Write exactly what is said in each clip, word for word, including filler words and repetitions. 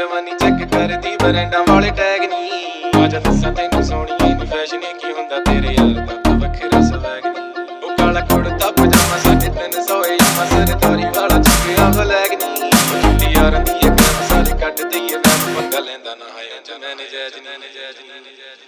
जवानी चेक करदी बरंडा वाले टैग नी आजा दस्सां तैनू सोहणीए नी फैशन की हुंदा तेरे यार दा वखरा स्वैग नी ओ काला कुड़ता पजामा साढ़े तीन सौ यामा सरदारी वाला चुक्किया फ्लैग नी जुल्ली यारां दी इक सारे कट दईए मैं पंगा लैंदा ना है जने नजायज नी नजायज नी नजायज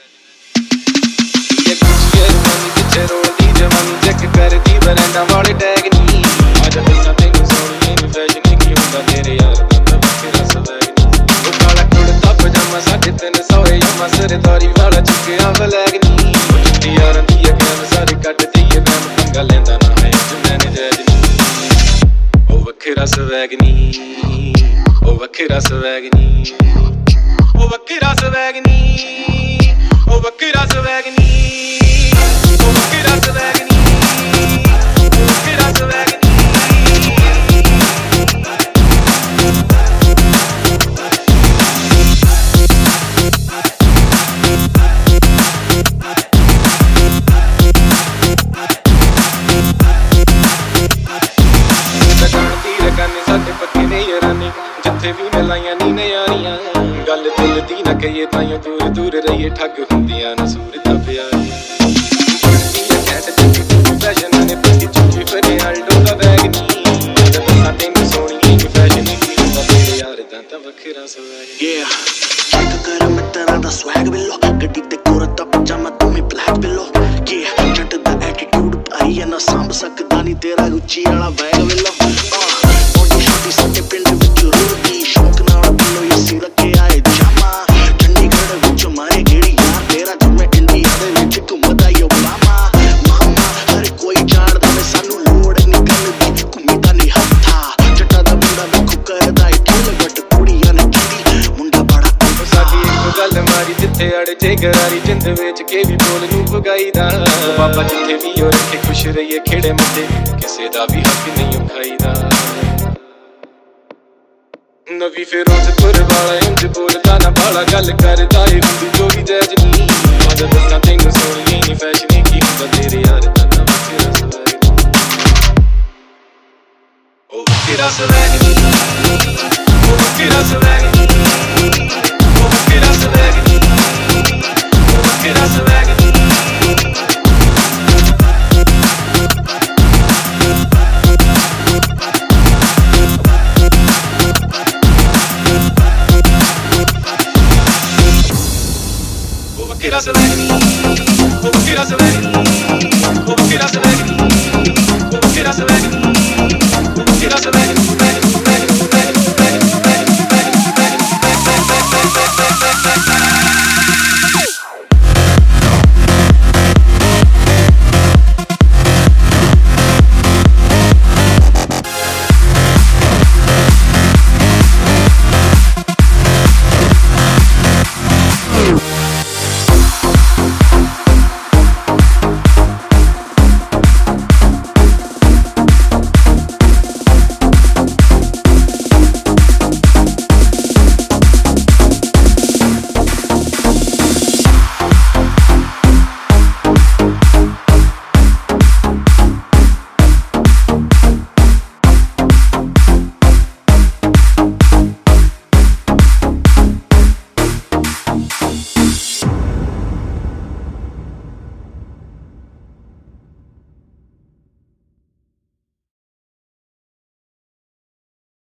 ये गुच्छे जवानी पिछे रोलदी जवानी चेक करदी बरंडा वाले टैग नी आजा दस्सां तैनू सोहणीए नी फैशन की हुंदा तेरे यार दा वखरा स्वैग नी ओ काला कुड़ता पजामा साढ़े तीन सौ यामा सरदारी वाला चुक्किया फ्लैग नी जुल्ली यारां दी इक सारे कट दईए मैं पंगा लैंदा ना है जने नजायज नी ओ वखरा स्वैग नी ओ वखरा स्वैग नी ओ वखरा स्वैग नी ओ वखरा स्वैग नी ओ वखरा स्वैग नी ओ वखरा स्वैग नी साडे पक्के ने यारानी जिथे भी मिलाइयां नी नयारियां गल दिल दी ना कहिए ताइयों दूर दूर रहिए ठग हुंदियां ना सूरतां प्यारियां कैट चुकी तू फैशन ने पत्ती चुकी फरे आल्डो दा बैग नी जद दस्सां तैनू सोहणीए नी फैशन की हुंदा तेरे यार दा वखरा स्वैग yeah चेक कर मित्तरां दा स्वैग बिलो गड्डी ते कुर्ता पजामा तू मी ब्लैक बिलो yeah जट दा एटीट्यूड पाई ना सांभ सकदा नी तेरा गुच्ची वाला बैग बिलो ਸਾਡੇ ਪਿੰਡ ਵਿੱਚ ਰੁੜਦੀ ਸ਼ੌਕ ਨਾਲ ਬਿੱਲੋ ਇਸੇ ਰੱਖੇ ਆਏ ਜਾਮਾ ਚੰਡੀਗੜ੍ਹ ਵਿੱਚ ਮਾਰੇ ਗੇੜੀ ਯਾਰ ਤੇਰਾ ਜਿਵੇਂ ਇੰਡੀਆ ਦੇ ਵਿੱਚ ਘੁੰਮਦਾ ਈ ਓਬਾਮਾ ਮਾਮਾ ਹਰ ਕੋਈ ਜਾਣਦਾ ਵੇ ਸਾਨੂੰ ਲੋੜ ਨਹੀਂ ਗੱਲ ਦੀ ਘੁੰਮੀ ਤਾਂ ਨਹੀਂ ਹੱਥਾ ਜੱਟਾ ਦਾ ਮੁੰਡਾ ਵੇਖੋ ਕਰਦਾ ਏ ਠੇਲ ਵੱਟ ਕੁੜੀਆਂ ਨੇ ਕਹਿੰਦੀ ਮੁੰਡਾ ਬੜਾ ਸਾਡੀ ਇੱਕ ਗੱਲ ਮਾਰੀ ਜਿੱਥੇ ਅੜ ਜੇ ਗਰਾਰੀ ਜਿੰਦ ਵੇਚ ਕੇ ਵੀ ਬੋਲ ਨੂੰ ਭਗਾਈਦਾ ਬਾਬਾ ਜਿੱਥੇ ਵੀ ਹੋ ਰੱਖੇ ਖੁਸ਼ ਰਹੀਏ ਖੇੜੇ ਮੱਥੇ ਕਿਸੇ ਦਾ ਵੀ ਹੱਕ ਨਹੀਂ ਖਾਈਦਾ नवी फिरोजपुर वाला इंज बोलदा ना बाला गल करदा ए हुंदी जो भी जैज नी आजा दस्सां तैनू सोहणीए नी फैशन की हुंदा तेरे यार दा वखरा स्वैग ओ वखरा स्वैग नी ओ वखरा स्वैग नी ओ वखरा स्वैग नी ओ वखरा स्वैग नी Vokra swag ni, oh vokra swag ni, oh vokra swag ni, oh vokra swag ni, oh vokra swag ni.